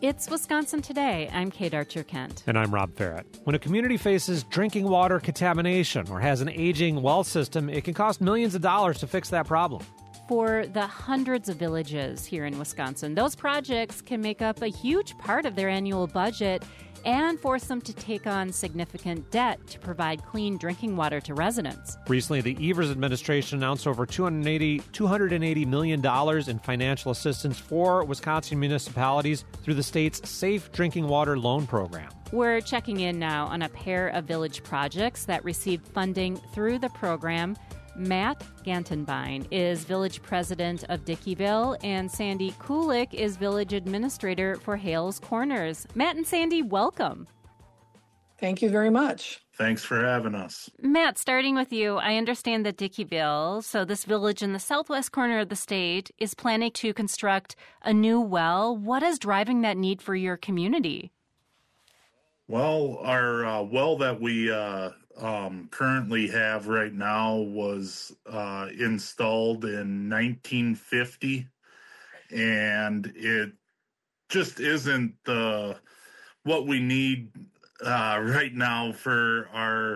It's Wisconsin Today. I'm Kate Archer-Kent. And I'm Rob Farrett. When a community faces drinking water contamination or has an aging well system, it can cost millions of dollars to fix that problem. For the hundreds of villages here in Wisconsin, those projects can make up a huge part of their annual budget and force them to take on significant debt to provide clean drinking water to residents. Recently, the Evers administration announced over $280 million in financial assistance for Wisconsin municipalities through the state's Safe Drinking Water Loan Program. We're checking in now on a pair of village projects that received funding through the program. Matt Gantenbein is village president of Dickeyville, and Sandy Kulik is village administrator for Hales Corners. Matt and Sandy, welcome. Thank you very much. Thanks for having us. Matt, starting with you, I understand that Dickeyville, so this village in the southwest corner of the state, is planning to construct a new well. What is driving that need for your community? Well, our well that we currently have right now was installed in 1950, and it just isn't what we need right now for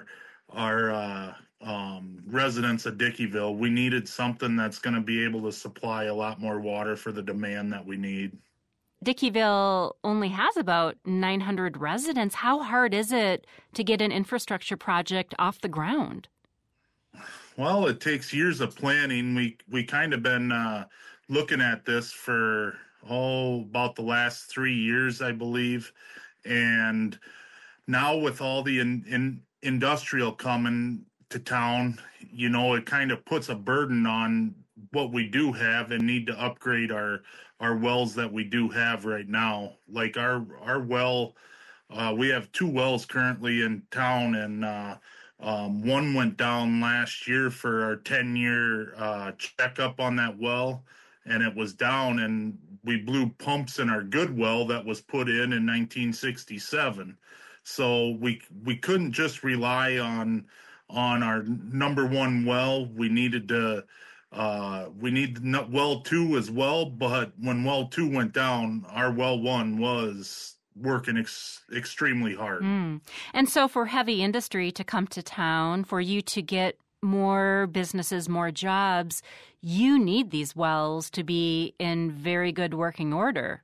our residents of Dickeyville. We needed something that's going to be able to supply a lot more water for the demand that we need. Dickeyville only has about 900 residents. How hard is it to get an infrastructure project off the ground? Well, it takes years of planning. We kind of been looking at this for, about the last 3 years, I believe. And now with all the industrial coming to town, it kind of puts a burden on what we do have and need to upgrade our wells that we do have right now. Like our well, we have two wells currently in town, and one went down last year for our 10-year checkup on that well, and it was down, and we blew pumps in our good well that was put in 1967. So we couldn't just rely on our number one well. We needed to we need well 2 as well, but when well 2 went down, our well 1 was working extremely hard. And so for heavy industry to come to town, for you to get more businesses, more jobs, you need these wells to be in very good working order.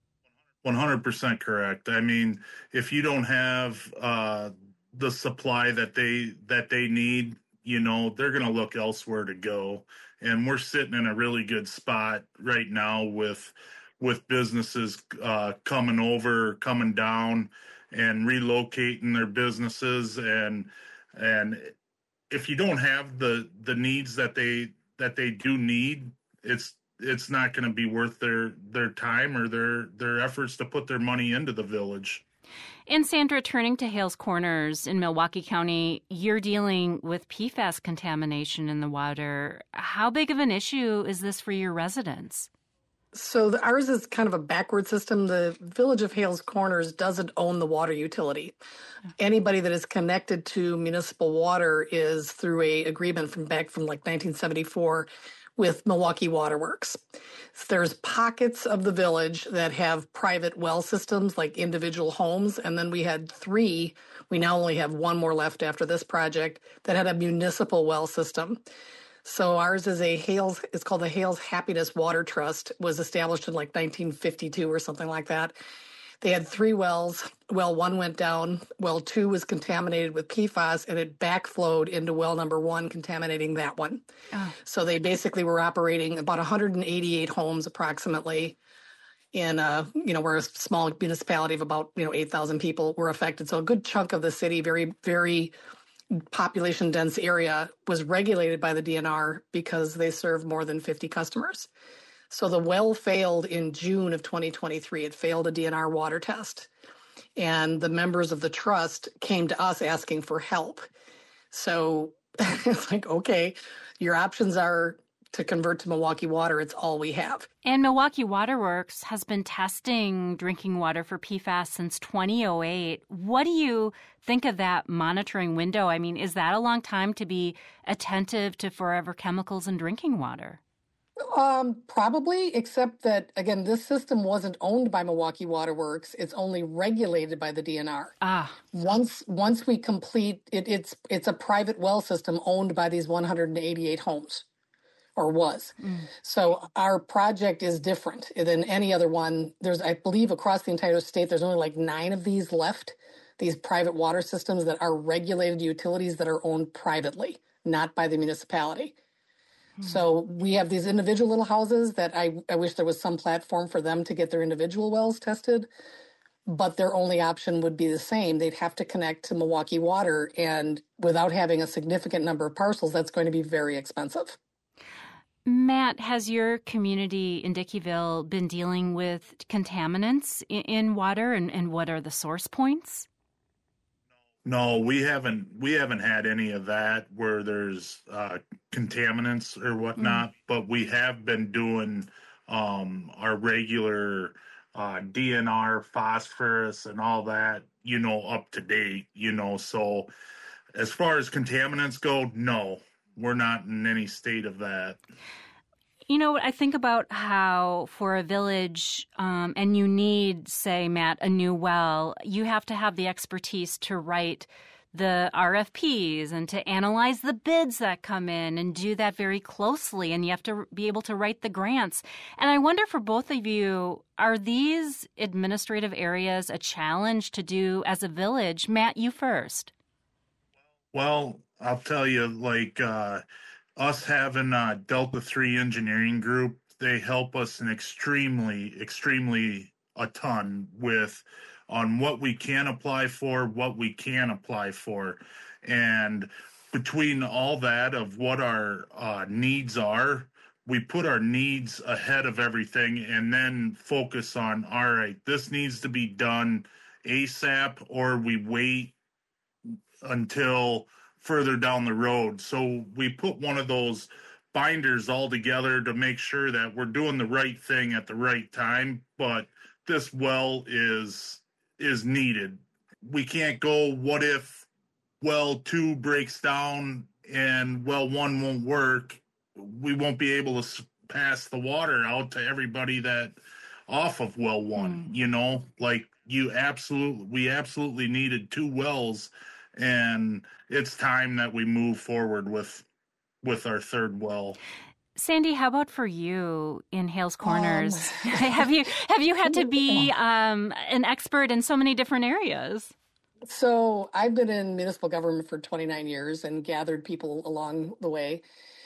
100% correct. I mean, if you don't have the supply that they need, they're going to look elsewhere to go. And we're sitting in a really good spot right now with businesses coming down and relocating their businesses. And if you don't have the needs that they do need, it's not going to be worth their time or their efforts to put their money into the village. And Sandra, turning to Hales Corners in Milwaukee County, you're dealing with PFAS contamination in the water. How big of an issue is this for your residents? So ours is kind of a backward system. The village of Hales Corners doesn't own the water utility. Anybody that is connected to municipal water is through a agreement from 1974 with Milwaukee Waterworks. So there's pockets of the village that have private well systems, like individual homes, and then we had 3. We now only have 1 more left after this project that had a municipal well system. So ours is it's called the Hales Happiness Water Trust, was established in 1952 or something like that. They had 3 wells. Well 1 went down. Well 2 was contaminated with PFAS, and it backflowed into well number 1, contaminating that one. Oh. So they basically were operating about 188 homes approximately in, we're a small municipality of about, 8,000 people were affected. So a good chunk of the city, very, very population dense area, was regulated by the DNR because they serve more than 50 customers. So the well failed in June of 2023. It failed a DNR water test. And the members of the trust came to us asking for help. So it's like, okay, your options are to convert to Milwaukee Water. It's all we have. And Milwaukee Waterworks has been testing drinking water for PFAS since 2008. What do you think of that monitoring window? I mean, is that a long time to be attentive to forever chemicals in drinking water? Probably, except that, again, this system wasn't owned by Milwaukee Water Works. It's only regulated by the DNR. Once we complete it, it's a private well system owned by these 188 homes, or was. So our project is different than any other one. There's, I believe, across the entire state, there's only like 9 of these left, these private water systems that are regulated utilities that are owned privately, not by the municipality. So we have these individual little houses that I wish there was some platform for them to get their individual wells tested, but their only option would be the same. They'd have to connect to Milwaukee Water, and without having a significant number of parcels, that's going to be very expensive. Matt, has your community in Dickeyville been dealing with contaminants in water, and what are the source points? No, we haven't had any of that where there's contaminants or whatnot, but we have been doing our regular DNR, phosphorus, and all that, up to date, So as far as contaminants go, no, we're not in any state of that. I think about how for a village, and you need, say, Matt, a new well, you have to have the expertise to write the RFPs and to analyze the bids that come in and do that very closely. And you have to be able to write the grants. And I wonder for both of you, are these administrative areas a challenge to do as a village? Matt, you first. Well, I'll tell you, us having Delta 3 Engineering Group, they help us an extremely a ton on what we can apply for, what we can apply for. And between all that of what our needs are, we put our needs ahead of everything and then focus on, all right, this needs to be done ASAP, or we wait until further down the road. So we put one of those binders all together to make sure that we're doing the right thing at the right time. But this well is needed. We can't go, what if well 2 breaks down and well 1 won't work? We won't be able to pass the water out to everybody that off of well 1, we absolutely needed 2 wells. And it's time that we move forward with our 3rd well. Sandy, how about for you in Hales Corners? Have you had to be an expert in so many different areas? So I've been in municipal government for 29 years and gathered people along the way.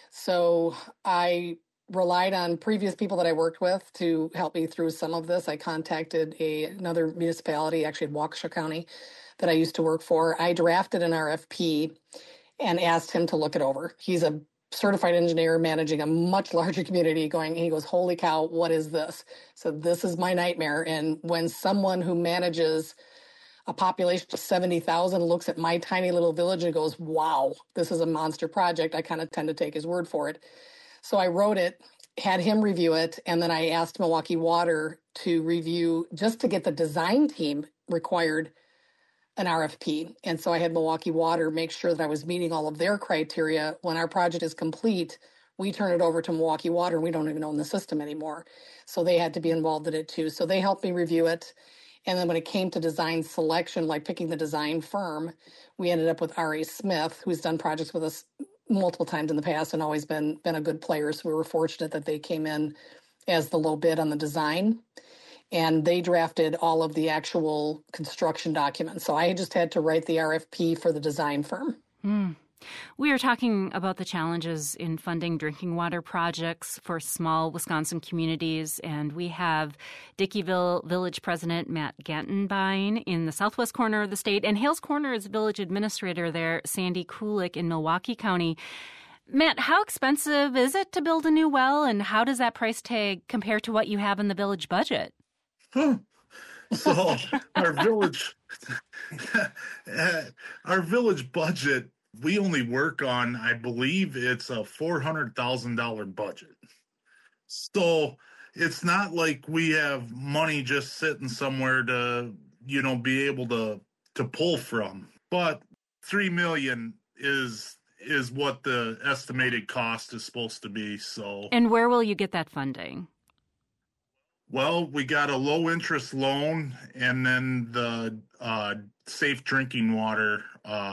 So I relied on previous people that I worked with to help me through some of this. I contacted another municipality, actually in Waukesha County, that I used to work for. I drafted an RFP and asked him to look it over. He's a certified engineer managing a much larger community he goes, holy cow, what is this? So this is my nightmare. And when someone who manages a population of 70,000 looks at my tiny little village and goes, wow, this is a monster project, I kind of tend to take his word for it. So I wrote it, had him review it, and then I asked Milwaukee Water to review, just to get the design team required an RFP. And so I had Milwaukee Water make sure that I was meeting all of their criteria. When our project is complete, we turn it over to Milwaukee Water, and we don't even own the system anymore. So they had to be involved in it too. So they helped me review it. And then when it came to design selection, like picking the design firm, we ended up with R.A. Smith, who's done projects with us multiple times in the past and always been a good player. So we were fortunate that they came in as the low bid on the design. And they drafted all of the actual construction documents. So I just had to write the RFP for the design firm. We are talking about the challenges in funding drinking water projects for small Wisconsin communities. And we have Dickeyville Village President Matt Gantenbein in the southwest corner of the state, and Hales Corners Village Administrator there, Sandy Kulik in Milwaukee County. Matt, how expensive is it to build a new well, and how does that price tag compare to what you have in the village budget? So our village budget, we only work on, I believe it's a $400,000 budget. So it's not like we have money just sitting somewhere to, be able to pull from. But $3 million is is what the estimated cost is supposed to be. So, And where will you get that funding? well, we got a low interest loan, and then the safe drinking water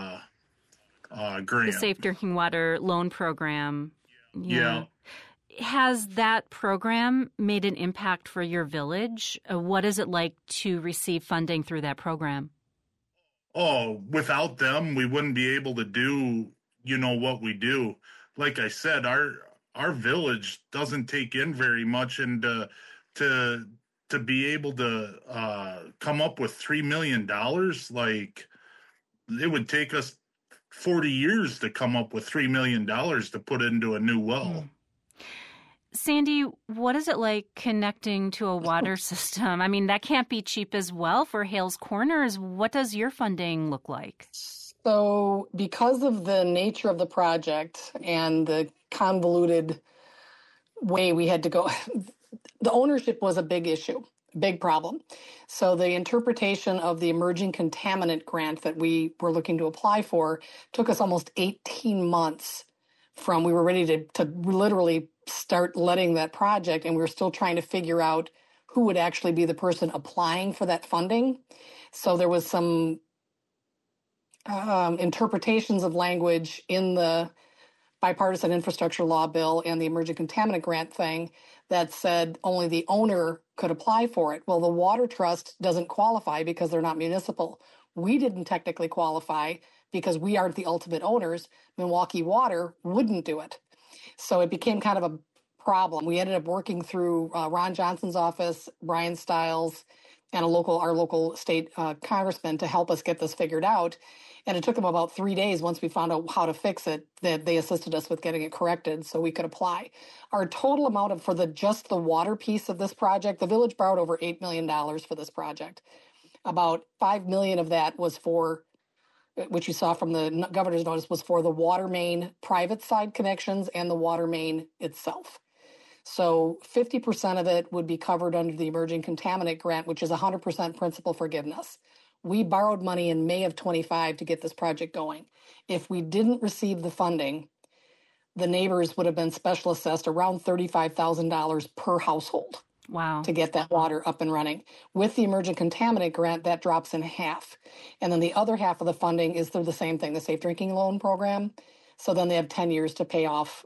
grant. The Safe Drinking Water Loan Program. Yeah. Has that program made an impact for your village? What is it like to receive funding through that program? Oh, without them, we wouldn't be able to do, what we do. Like I said, our village doesn't take in very much, and to be able to come up with $3 million, like it would take us 40 years to come up with $3 million to put into a new well. Sandy, what is it like connecting to a water system? I mean, that can't be cheap as well for Hales Corners. What does your funding look like? So because of the nature of the project and the convoluted way we had to go, the ownership was a big issue, big problem. So the interpretation of the emerging contaminant grant that we were looking to apply for took us almost 18 months from we were ready to literally start letting that project, and we were still trying to figure out who would actually be the person applying for that funding. So there was some interpretations of language in the bipartisan infrastructure law bill and the emerging contaminant grant thing that said only the owner could apply for it. Well, the water trust doesn't qualify because they're not municipal. We didn't technically qualify because we aren't the ultimate owners. Milwaukee Water wouldn't do it. So it became kind of a problem. We ended up working through Ron Johnson's office, Brian Stiles, and our local state congressman to help us get this figured out. And it took them about 3 days once we found out how to fix it that they assisted us with getting it corrected so we could apply. Our total amount for just the water piece of this project, the village borrowed over $8 million for this project. About $5 million of that was for, which you saw from the governor's notice, was for the water main private side connections and the water main itself. So 50% of it would be covered under the emerging contaminant grant, which is 100% principal forgiveness. We borrowed money in May of 25 to get this project going. If we didn't receive the funding, the neighbors would have been special assessed around $35,000 per household. Wow. To get that water up and running. With the emerging contaminant grant, that drops in half. And then the other half of the funding is through the same thing, the Safe Drinking Loan Program. So then they have 10 years to pay off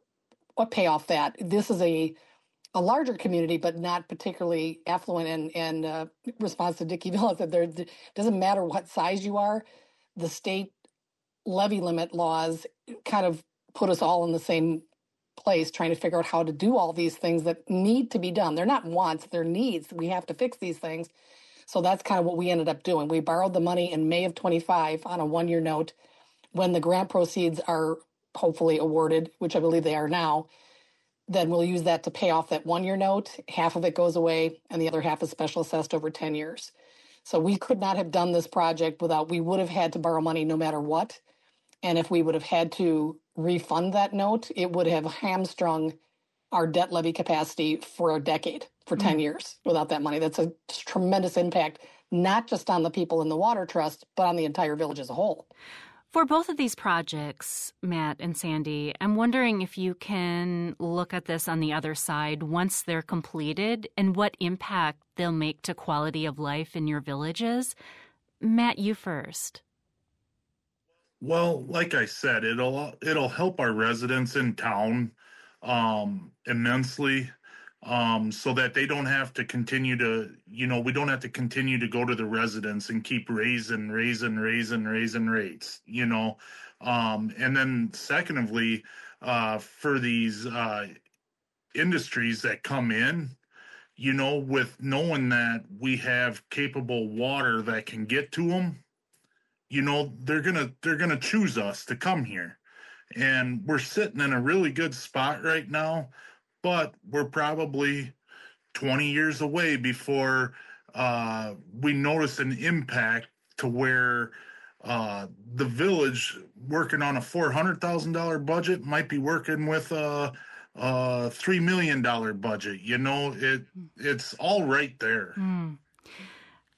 that. This is a larger community, but not particularly affluent and response to Dickeyville. That there doesn't matter what size you are, the state levy limit laws kind of put us all in the same place trying to figure out how to do all these things that need to be done. They're not wants, they're needs. We have to fix these things. So that's kind of what we ended up doing. We borrowed the money in May of 25 on a 1-year note. When the grant proceeds are hopefully awarded, which I believe they are now, then we'll use that to pay off that 1-year note. Half of it goes away and the other half is special assessed over 10 years. So we could not have done this project we would have had to borrow money no matter what. And if we would have had to refund that note, it would have hamstrung our debt levy capacity for a decade, for 10 years without that money. That's a tremendous impact, not just on the people in the water trust, but on the entire village as a whole. For both of these projects, Matt and Sandy, I'm wondering if you can look at this on the other side once they're completed and what impact they'll make to quality of life in your villages. Matt, you first. Well, like I said, it'll help our residents in town immensely, so that they don't have to continue to, we don't have to continue to go to the residents and keep raising rates, and then secondly, for these industries that come in, with knowing that we have capable water that can get to them, they're gonna choose us to come here. And we're sitting in a really good spot right now, but we're probably 20 years away before we notice an impact to where the village, working on a $400,000 budget, might be working with a $3 million budget. It's all right there.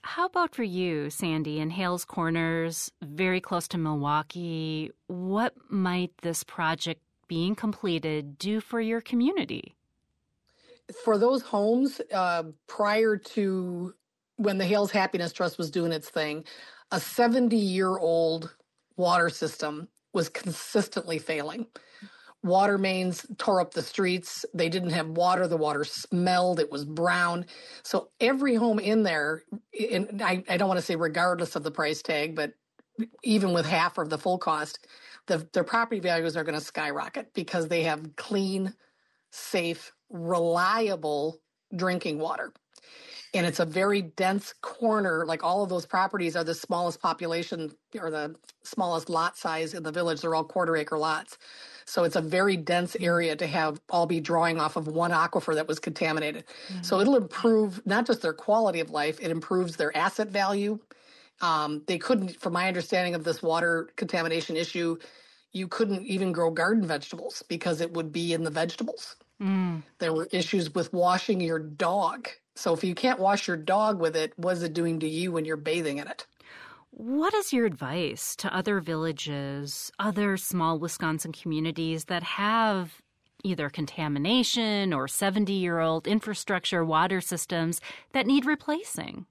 How about for you, Sandy, in Hales Corners, very close to Milwaukee? What might this project being completed do for your community? For those homes, prior to when the Hales Happiness Trust was doing its thing, a 70-year-old water system was consistently failing. Water mains tore up the streets. They didn't have water. The water smelled. It was brown. So every home in there, and I don't want to say regardless of the price tag, but even with half of the full cost, their property values are going to skyrocket because they have clean, safe, reliable drinking water. And it's a very dense corner. Like all of those properties are the smallest population or the smallest lot size in the village. They're all quarter-acre lots. So it's a very dense area to have all be drawing off of one aquifer that was contaminated. Mm-hmm. So it'll improve not just their quality of life, it improves their asset value. They couldn't, from my understanding of this water contamination issue, you couldn't even grow garden vegetables because it would be in the vegetables. Mm. There were issues with washing your dog. So if you can't wash your dog with it, what is it doing to you when you're bathing in it? What is your advice to other villages, other small Wisconsin communities that have either contamination or 70-year-old infrastructure water systems that need replacing?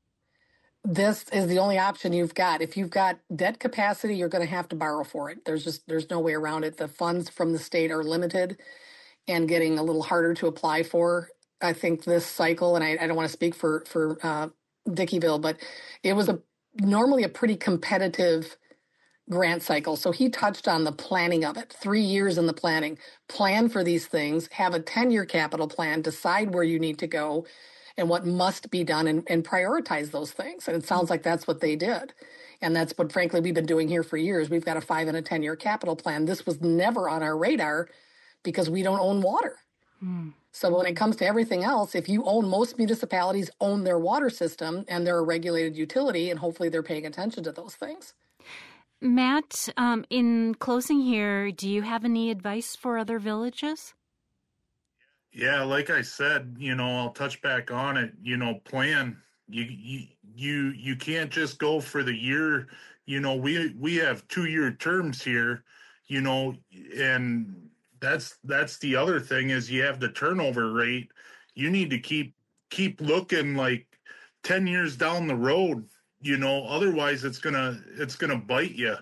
This is the only option you've got. If you've got debt capacity, you're going to have to borrow for it. There's no way around it. The funds from the state are limited and getting a little harder to apply for. I think this cycle, and I don't want to speak for Dickeyville, but it was normally a pretty competitive grant cycle. So he touched on the planning of it. 3 years in the planning. Plan for these things, have a 10-year capital plan, decide where you need to go and what must be done and prioritize those things. And it sounds like that's what they did. And that's what, frankly, we've been doing here for years. We've got a 5 and a 10-year capital plan. This was never on our radar because we don't own water. So when it comes to everything else, if you own, most municipalities own their water system and they're a regulated utility, and hopefully they're paying attention to those things. Matt, in closing here, do you have any advice for other villages? Yeah, like I said, I'll touch back on it, plan. You can't just go for the year. We have 2-year terms here, and that's the other thing is you have the turnover rate. You need to keep looking like 10 years down the road, otherwise it's gonna bite you,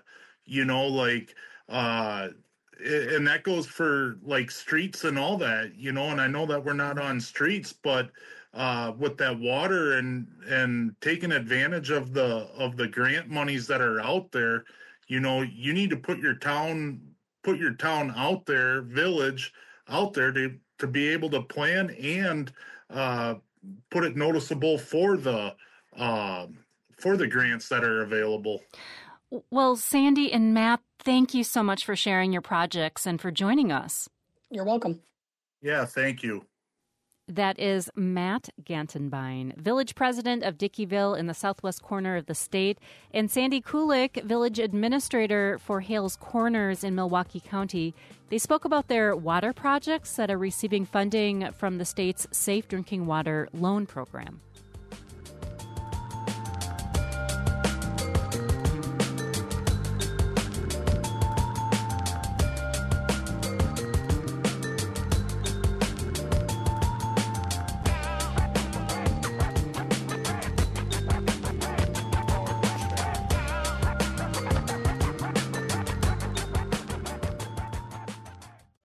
and that goes for like streets and all that, and I know that we're not on streets, but with that water and taking advantage of the grant monies that are out there, you need to put your town out there, village out there to be able to plan and put it noticeable for the grants that are available. Well, Sandy and Matt, thank you so much for sharing your projects and for joining us. You're welcome. Yeah, thank you. That is Matt Gantenbein, village president of Dickeyville in the southwest corner of the state, and Sandy Kulik, village administrator for Hales Corners in Milwaukee County. They spoke about their water projects that are receiving funding from the state's Safe Drinking Water Loan Program.